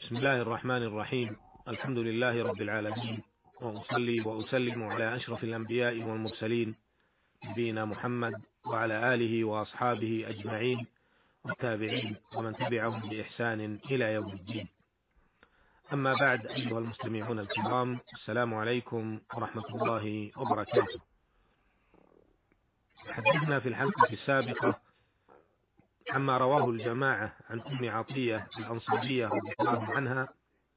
بسم الله الرحمن الرحيم. الحمد لله رب العالمين، وأصلي وأسلم على أشرف الأنبياء والمرسلين نبينا محمد وعلى آله وأصحابه أجمعين والتابعين ومن تبعهم بإحسان إلى يوم الدين. أما بعد، أيها المستمعون الكرام، السلام عليكم ورحمة الله وبركاته. تحدثنا في الحلقة السابقة عما رواه الجماعة عن أم عطية الأنصارية رضي الله عنها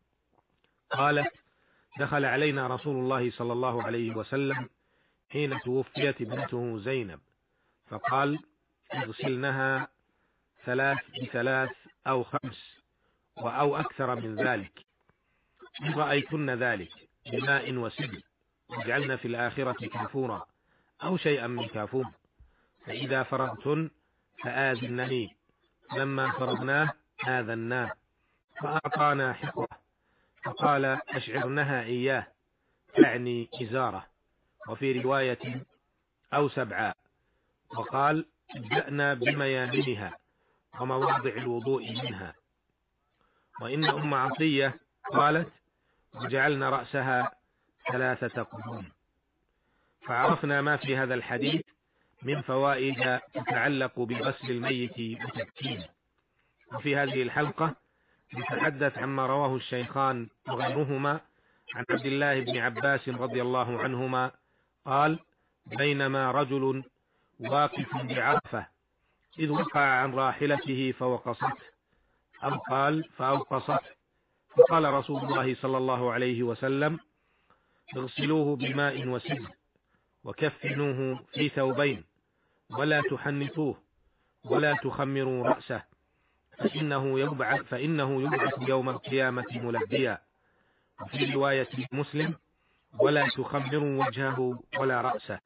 قالت: دخل علينا رسول الله صلى الله عليه وسلم حين توفيت ابنته زينب، فقال: اغسلنها 3 ب3 أو 5 أو أكثر من ذلك، إن رأيتن ذلك بماء وسدر، واجعلن في الآخرة كافورا أو شيئا من كافور، فإذا فرغتن فآذنني. لما فرغناه آذناه، فأعطانا حقوة، فقال: أشعرنها إياه، تعني إزارة، وفي رواية أو 7، وقال: ابدأنا بميامنها ومواضع الوضوء منها. وإن أم عطية قالت: وجعلنا رأسها 3 قرون. فعرفنا ما في هذا الحديث من فوائد تتعلق بغسل الميت وتكفينه. وفي هذه الحلقة نتحدث عما رواه الشيخان وغيرهما عن عبد الله بن عباس رضي الله عنهما قال: بينما رجل واقف بعرفة إذ وقع عن راحلته فوقصته، أو قال فأوقصته، فقال رسول الله صلى الله عليه وسلم: اغسلوه بماء وسدر، وكفنوه في ثوبين، ولا تحنطوه، ولا تخمروا رأسه، فإنه يبعث يوم القيامة ملبيا. وفي رواية مسلم: ولا تخمروا وجهه ولا رأسه.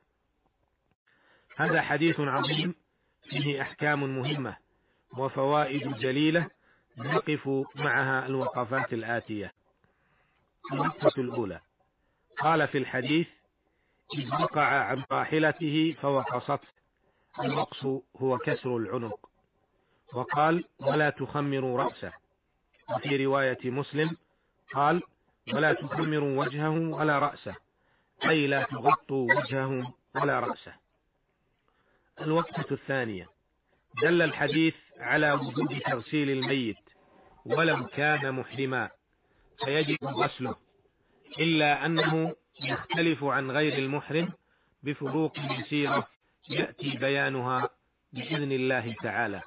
هذا حديث عظيم فيه أحكام مهمة وفوائد جليلة نقف معها الوقفات الآتية. الوقفة الأولى: قال في الحديث: إذ وقع عن راحلته فوقصته. الوقص هو كسر العنق. وقال: ولا تخمروا رأسه. وفي رواية مسلم قال: ولا تخمروا وجهه ولا رأسه، أي لا تغطوا وجهه ولا رأسه. الوقفة الثانية: دل الحديث على وجوب تغسيل الميت ولو كان محرما، فيجب غسله، إلا أنه يختلف عن غير المحرم بفروق يسيرة يأتي بيانها بإذن الله تعالى.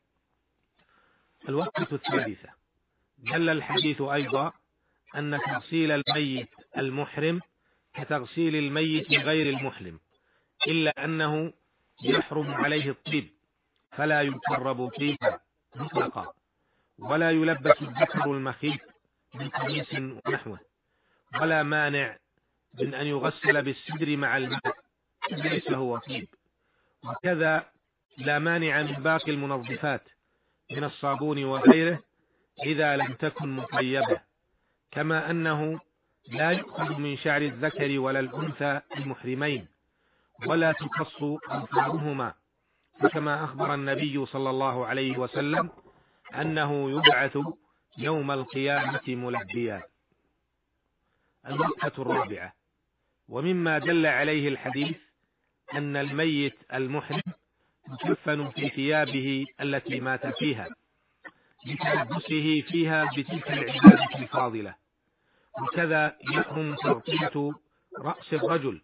الوقفة الثالثة: دل الحديث أيضا أن تغسيل الميت المحرم كتغسيل الميت غير المحرم، إلا أنه يحرم عليه الطيب، فلا يقرب طيبا مطلقا، ولا يلبس الذكر المخيط من قميص ونحوه، ولا مانع من أن يغسل بالسدر مع الماء ليس هو طيب، وكذا لا مانع من باقي المنظفات من الصابون وغيره إذا لم تكن مطيبة، كما أنه لا يؤخذ من شعر الذكر ولا الأنثى المحرمين، ولا تقص أظفارهما، فكما أخبر النبي صلى الله عليه وسلم أنه يبعث يوم القيامة ملبيا. الوقفة الرابعة: ومما دل عليه الحديث أن الميت المحرم يكفن في ثيابه التي مات فيها لتلبسه فيها بتلك العبادة الفاضلة، وكذا يحرم تغطية رأس الرجل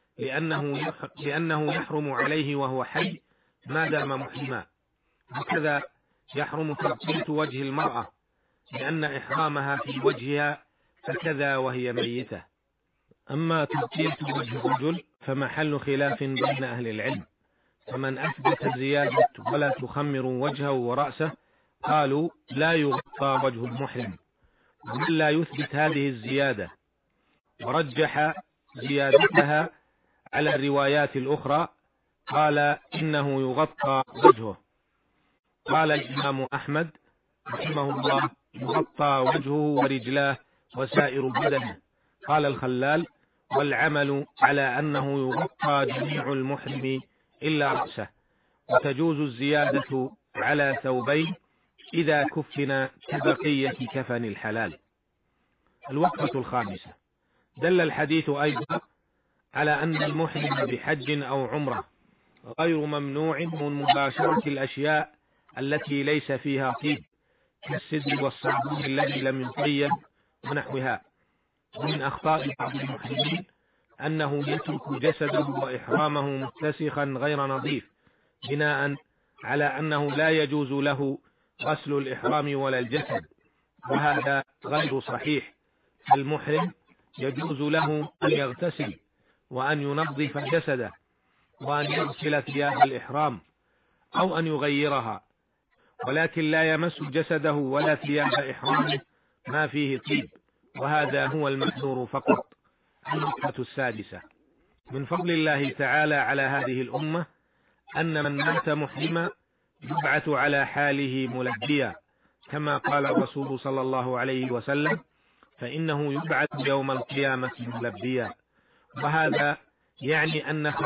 لأنه يحرم عليه وهو حي ما دام محرما، وكذا يحرم تغطية وجه المرأة لأن إحرامها في وجهها، فكذا وهي ميتة. أما تغطية وجه الرجل فمحل خلاف بين أهل العلم، فمن أثبت زيادة ولا تخمروا وجهه ورأسه قالوا لا يغطى وجه المحرم، ومن لا يثبت هذه الزيادة ورجح زيادتها على الروايات الأخرى قال إنه يغطى وجهه. قال الإمام أحمد رحمه الله: يغطى وجهه ورجلاه وسائر بدنه. قال الخلال: والعمل على أنه يغطى جميع المحرم إلا رأسه، وتجوز الزيادة على ثوبين إذا كفن كبقية كفن الحلال. الوقفة الخامسة: دل الحديث أيضا على أن المحرم بحج أو عمرة غير ممنوع من مباشرة الأشياء التي ليس فيها طيب كالسدر والصابون الذي لم يطيب ونحوها. ومن أخطاء بعض المحرمين أنه يترك جسده وإحرامه متسخا غير نظيف بناء على أنه لا يجوز له غسل الإحرام ولا الجسد، وهذا غير صحيح. المحرم يجوز له أن يغتسل وأن ينظف جسده وأن يغسل ثياب الإحرام أو أن يغيرها، ولكن لا يمس جسده ولا ثياب إحرامه ما فيه طيب، وهذا هو المحذور فقط. النقطة السادسة: من فضل الله تعالى على هذه الأمة أن من مات محرما يبعث على حاله ملبيا، كما قال الرسول صلى الله عليه وسلم: فإنه يبعث يوم القيامة ملبيا. وهذا يعني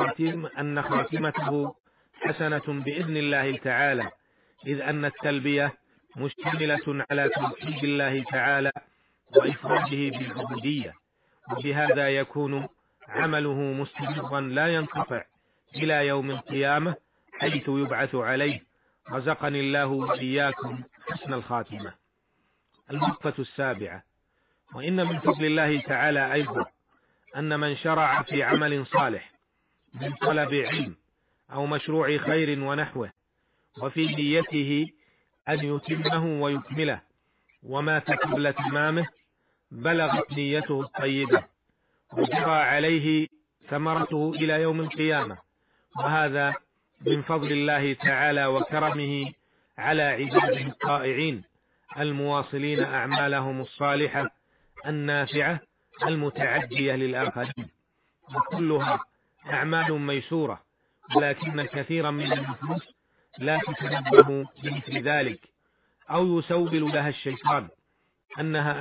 أن خاتمته حسنة بإذن الله تعالى، إذ أن التلبية مشتملة على توحيد الله تعالى وإفراده بالعبودية، وبهذا يكون عمله مستمرا لا ينقطع إلى يوم القيامة حيث يبعث عليه. رزقني الله وإياكم حسن الخاتمة. النقطة السابعة: وإن من فضل الله تعالى أيضا أن من شرع في عمل صالح من طلب علم أو مشروع خير ونحوه وفي نيته أن يتمه ويكمله ومات قبل تمامه بلغت نيته الطيبة وجرى عليه ثمرته إلى يوم القيامة، وهذا من فضل الله تعالى وكرمه على عباده الطائعين المواصلين أعمالهم الصالحة النافعة المتعدية للآخرين، وكلها أعمال ميسورة، ولكن كثيرا من النفوس لا تتنبه بمثل ذلك، أو يسول لها الشيطان أنها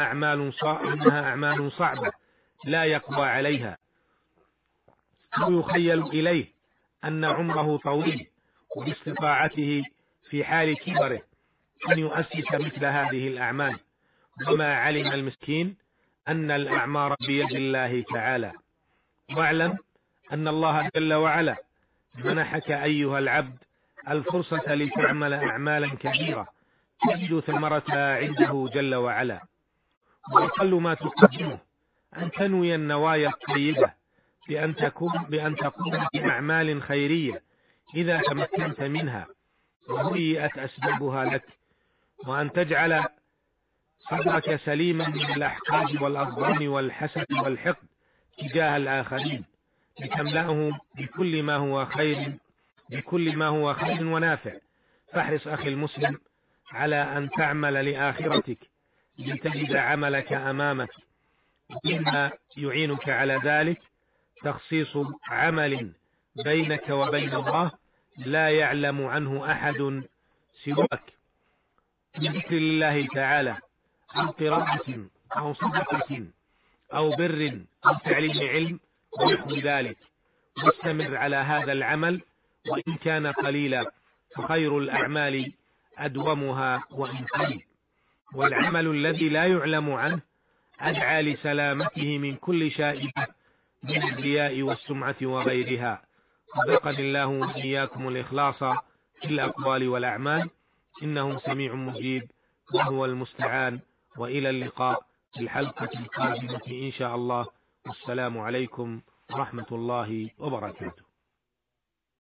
أعمال صعبة لا يقوى عليها، أو يخيل إليه أن عمره طويل وباستطاعته في حال كبره أن يؤسس مثل هذه الأعمال، وما علم المسكين أن الأعمار بيد الله تعالى. واعلم أن الله جل وعلا منحك أيها العبد الفرصة لتعمل أعمالا كبيرة تجد ثمرتها عنده جل وعلا، وأقل ما تقدمه أن تنوي النوايا الطيبة بأن تقوم بأعمال خيرية إذا تمكنت منها وهيئت أسبابها لك، وأن تجعل صدرك سليما من الأحقاد والأضغان والحسد والحقد تجاه الآخرين، لتملأه بكل ما هو خير ونافع. فاحرص أخي المسلم على أن تعمل لآخرتك لتجد عملك أمامك، مما يعينك على ذلك تخصيص عمل بينك وبين الله لا يعلم عنه أحد سواك، من ذكر الله تعالى أو قراءة أو صدقة أو بر أو تعليم علم ونحو ذلك، واستمر على هذا العمل وإن كان قليلا، فخير الأعمال أدومها وإن قليل. والعمل الذي لا يعلم عنه أدعى لسلامته من كل شائبة من الرياء والسمعة وغيرها. رزقني الله وإياكم الإخلاص في الأقوال والأعمال، إنه سميع مجيب وهو المستعان. وإلى اللقاء في الحلقة القادمة إن شاء الله، والسلام عليكم ورحمة الله وبركاته.